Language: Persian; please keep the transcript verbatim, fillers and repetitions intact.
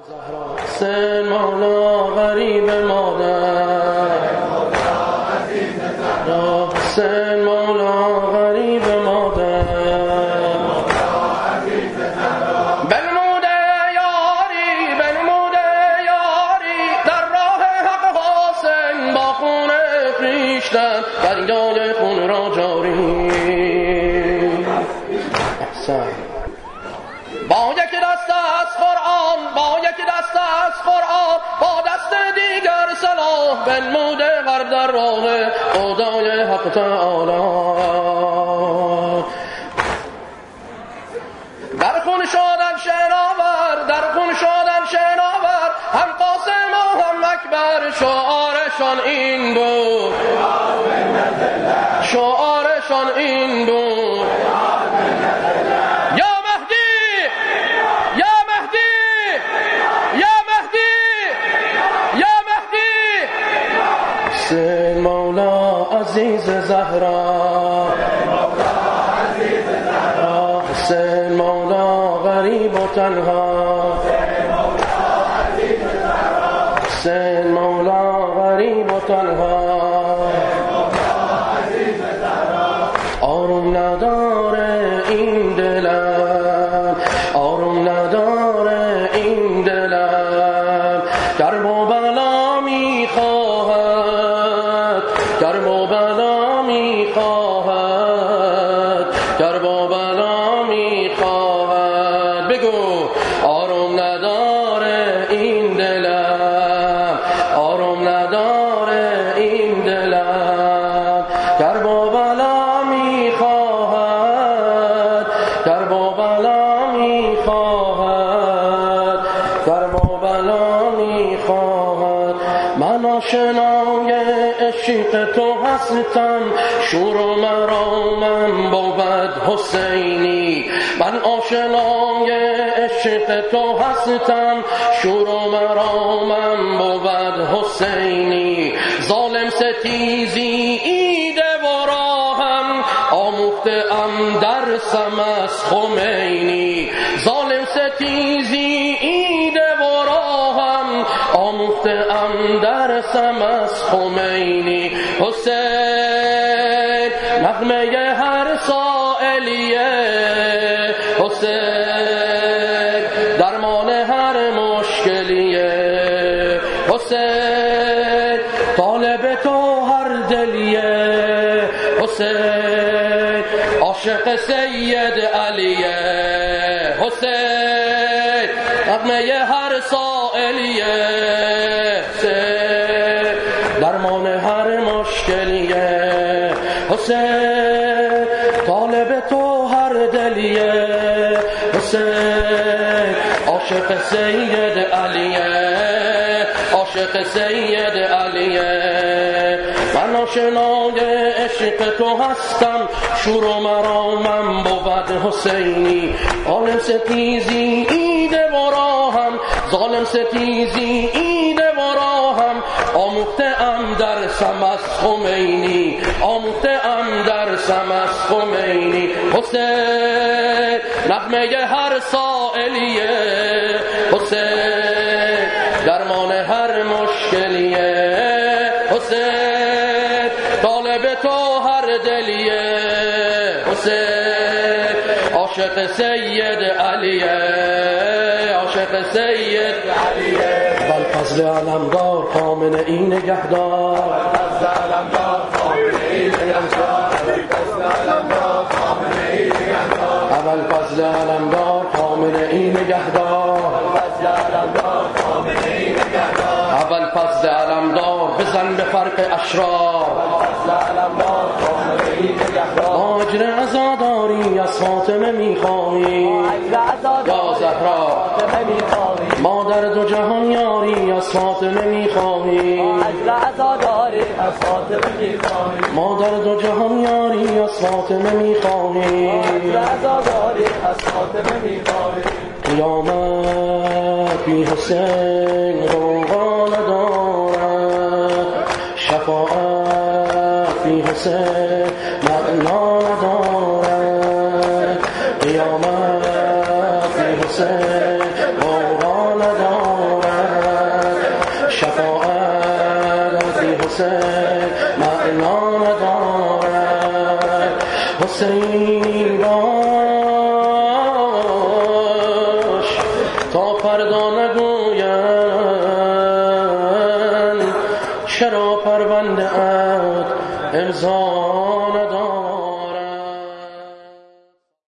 حسین مولا غریب مادر، حسین مولا غریب مادر، بنموده یاری بنموده یاری در راه حق حسین، با خون خویشتن فریاد خون را جاری. احسن. با یک دست از قرآن با یک دست از قرآن با دست دیگر سلاح، بنموده غرب در راه خدای حق تعالی. در خون شدن شناور در خون شدن شناور، هم قاسم و هم اکبر، شعارشان این بود شعارشان این بود یا مهدی یا مهدی یا مهدی یا مهدی. حسین مولا عزیز زهرا، حسین مولا غریب و تنها، حسین مولا غریب و تنها. آروم نداره این دلم، آروم نداره این دلم، درب و بلا میخواهد درب و بلا میخواهد درب و بلا میخواهد. بگو آروم نداره این دلم، آروم نداره این دلم، درب و بلا میخواهد درب و بلا میخواهد درب و بلا میخواهد. من آشنای عشق تو هستم، شور و مرامم بود حسینی. من آشنای عشق تو هستم، شور و مرامم بود حسینی. ظالم ستیزی ایده و راهم، آموخته ام درسم از خمینی. ظالم ستیزی ایده و راهم، آموخته ام درسم از خمینی. حسین نغمه هر سائلیه، حسین درمان هر مشکلیه، حسین طالب تو هر دلیه، حسین عاشق سید علیه، حسین نغمه هر سائلیه، حسین درمان هر مشکلیه، حسین طالب تو هر دلیه، حسین عاشق سید علیه، عاشق سید علیه. من آشنای عشق تو هستم، شور و مرامم بود حسینی. ظالم ستیزی ایده و راهم، ظالم ستیزی ایده و راهم، آموخته ام درسم از خمینی، آموخته ام درسم از خمینی. حسین نغمه هر سائلیه، حسین درمان هر مشکلیه، حسین طالب تو هر دلیه، حسین عاشق سید علیه، عاشق سید علیه. بالفضل علمدار خامنه ای نگهدار، اول فضل علمدار خامنه ای نگهدار، اول فضل علمدار بزن به فرق اشرار، آجر عزاداری از فاطمه میخواهی یا زهرا، ما در دو جهان یاری از فاطمه میخواهی، ما در دو جهان یاری از فاطمه میخواهی. قیامت بی حسین روغا ندارد، شفاعت بی حسین معنا ندارد، قیامت بی حسین روغا ندارد، حسین معنا ندارد. حسین باش تا فردا نگویند چرا پرونده ات امضا